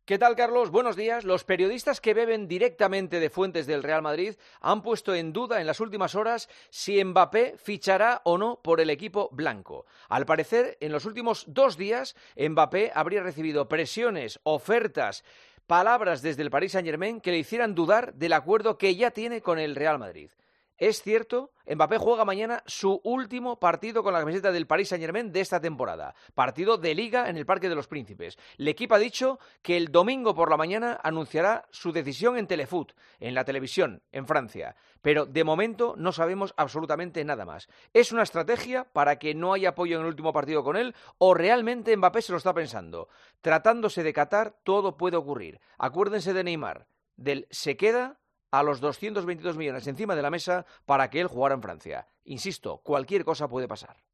¿Qué tal, Carlos? Buenos días. Los periodistas que beben directamente de fuentes del Real Madrid han puesto en duda en las últimas horas si Mbappé fichará o no por el equipo blanco. Al parecer, en los últimos 2 días, Mbappé habría recibido presiones, ofertas, palabras desde el Paris Saint-Germain que le hicieran dudar del acuerdo que ya tiene con el Real Madrid. Es cierto, Mbappé juega mañana su último partido con la camiseta del Paris Saint-Germain de esta temporada. Partido de Liga en el Parque de los Príncipes. El equipo ha dicho que el domingo por la mañana anunciará su decisión en Telefoot, en la televisión, en Francia. Pero de momento no sabemos absolutamente nada más. ¿Es una estrategia para que no haya apoyo en el último partido con él o realmente Mbappé se lo está pensando? Tratándose de Qatar, todo puede ocurrir. Acuérdense de Neymar, del se queda a los 222 millones encima de la mesa para que él jugara en Francia. Insisto, cualquier cosa puede pasar.